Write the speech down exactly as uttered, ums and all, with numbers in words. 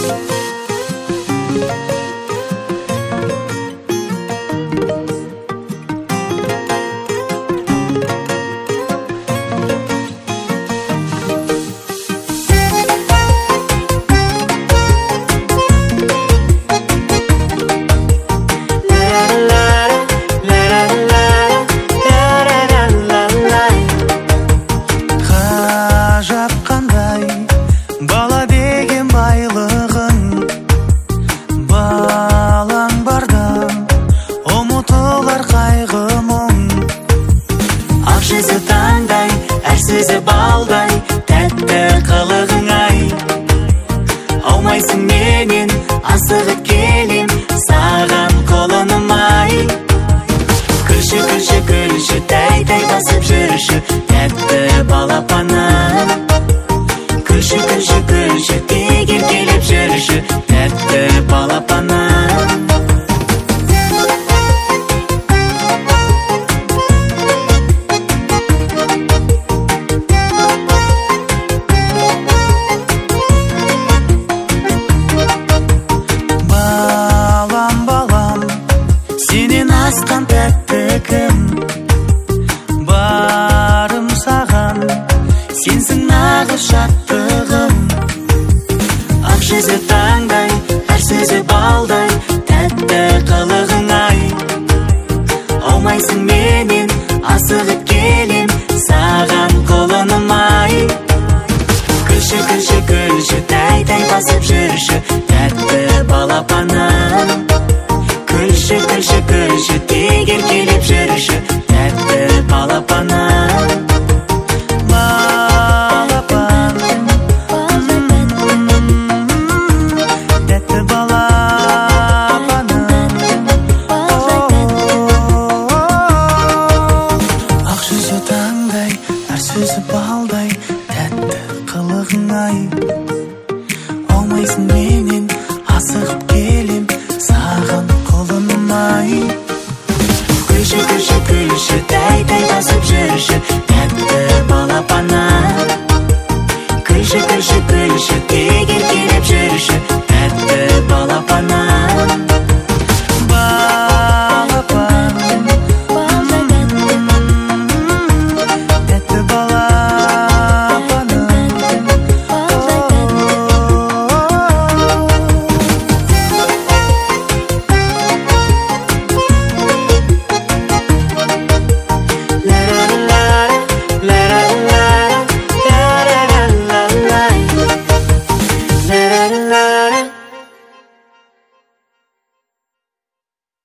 сөзі балдай, тәтті қылығың ай. Аумайсың менен, асығып келем, саған қолыным ай. Күлші, күлші, күлші, тәй-тәй басып жүрші, тәтті балапана. Күлші, күлші, күлші, тегер келіп жүрші, тәтті балапана. Асқан тәтті кім, барым саған, сенсің нағыз шаттығым. Ақ жүзі таңдай, әр сөзі балдай, тәтті қылығың ай. Аумайсың менен, асығып келем, саған қолыным ай. Күлші, күлші, күлші, тәй-тәй басып жүрші, тәтті балапана. Күлші, күлші, күлші, тегер келіп жүрші, тәтті балапана. Балапан, тәтті балапана. Ақ жүзі таңдай, әр сөзі балдай, тәтті қылығың ай. Аумайсың менен, асығып келем, саған қолыным ай. Күлші, күлші, күлші, тәй-тәй басып жүрші, тәтті балапана. Күлші, күлші, күлші, тегер келіп жүрші, тәтті балапана. Балапан, тәтті балапана. La la la